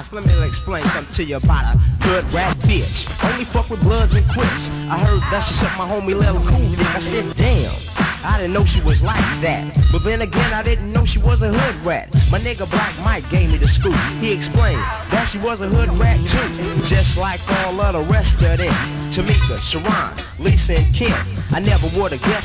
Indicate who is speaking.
Speaker 1: Pops, let me explain something to you about a good rap bitch. Only fuck with Bloods and Crips. I heard that she sucked my homie Lil Cool Dick. I said, damn, I didn't know she was like that. But then again, I didn't know she was a hood rat. My nigga Black Mike gave me the scoop. He explained that she was a hood rat too, just like all of the rest of them. Tamika, Sharon, Lisa, and Kim. I never would have guessed